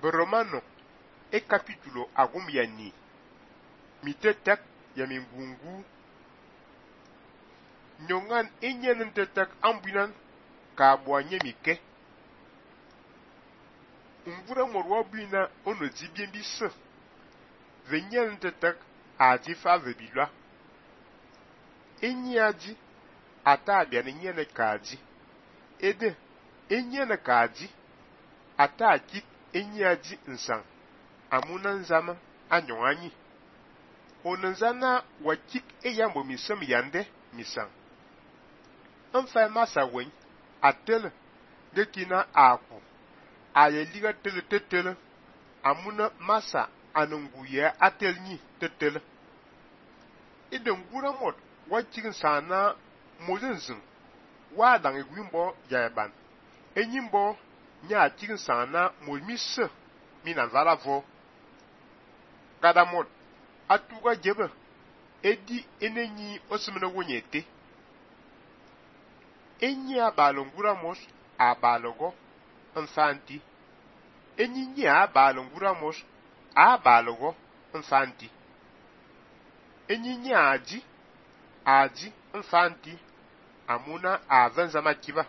Romano e capítulo agum yani mitetak ya mingungu nyongan enyen tetak ambunan ka boanye mike ngura morwa bina ono dibien bisse venyen tetak aji fa vebilwa enyaji ata bia nyene kaji ede enyene kaji ata kit enyaji nsang amunan zama anyonganyi onanzana wakik eyambo misam yande misang enfin masa wen atel de kina aku ayeliga tetel amuna masa anunguye atelni tetel idan gura mod wakin sana mozenzin wa dan egwimbo yaban enyimbo nya cikin sana molmisse mina valavo kada mod atuga jebe edi enenyi osumene wonyete enyi abalongura mos abalogo nfanti enyi abalongura mos abalogo nfanti enyi aji nfanti amuna avanza makiba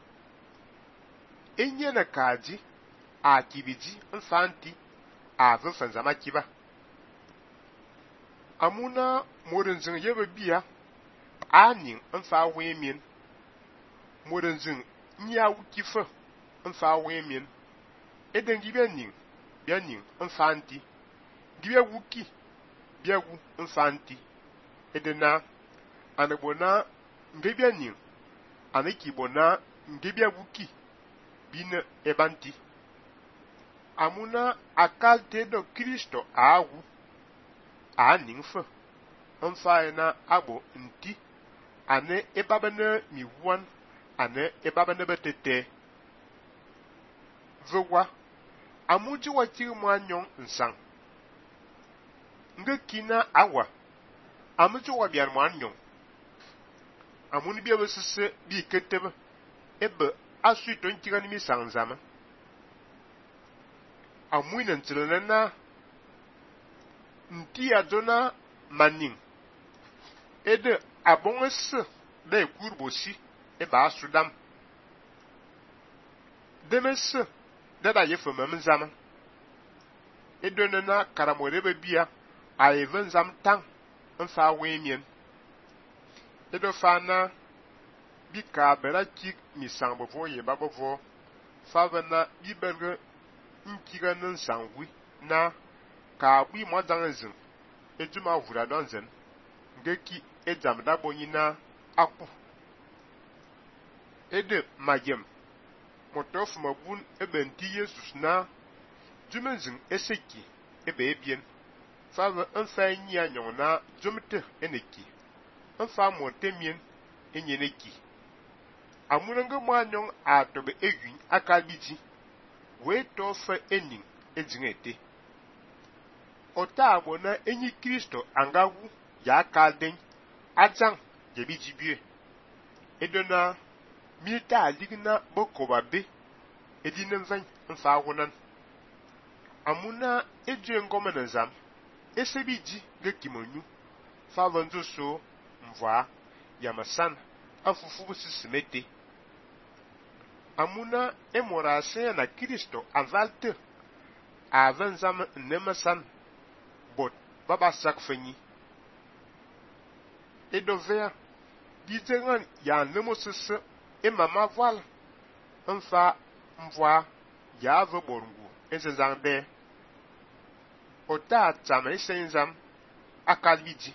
enyi na kaji akibiji nfanti avanza makiba amuna morinzin yebe biya anin nfa wemin morinzin nya wukifa nfa wemin eden bianin nfanti gibe wuki biagu nfanti edena anabona ngebianin anakibona ngebia wuki bina ebanti amuna akalte do Kristo awu aninfa nfa abo nti ane ebabana miwan ane ebabana betete zowa amuji wati mwanyon nsang ngekina awa amuji wabian mwanyon amuni biya besese bi ketebe ebe asu to ntigani mi sanzama amuina ntilana nti adona manin ede abongese de kurbosi e ba sudam demese dada yefo memzama edonana karamorebe bia ayeven zam tang nfa wemien edo fana bika berakik misang bovo ye babovo favana biberge nkiga nan sangwi na ka bui modangezin ejuma vura donzen ngeki ejam dabonyina akpu ede majem motof mabun ebenti yesus na jumenzin eseki ebe ebien fava enfanyi anyona jumte eneki enfa montemien enyeneki amunanga mwanyon atobe egwin akabiji we tofa enin ejingete ota abona enyi Kristo angawu ya kalden ajang jebijibie edona milita aligna bokobabe edinenvan mfawunan amuna eje ngomena zam esebiji gekimonyu favanzo so mva yamasan afufu sisimete amuna emorase na Kristo avalte avanzam nemasan bot baba sakfenyi edovea dizengan ya nemosese emama voile nfa mvoa ya voborungu enzangde ota tsama esenzam akalbiji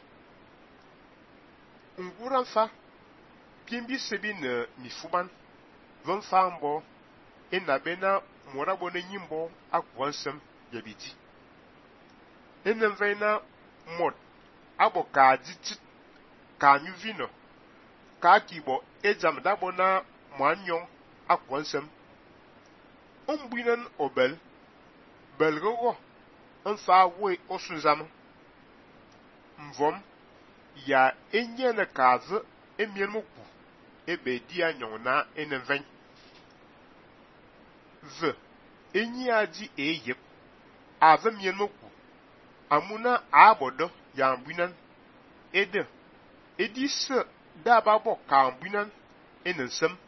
ngura fa kimbi sebi na mifuban von fambo enabena morabo na nyimbo akwansem yabiji enenvena mod aboka jitit ka nyuvino ka kibo ejam dabo na mwanyon akwansem ombinan obel belgogo nfa we osunzam mvom ya enyene kaze emiermoku ebe dia nyona enenven v enyi aji eyep ave mien moku amuna abodo yambunan ede edis da ba bo kambunan enensem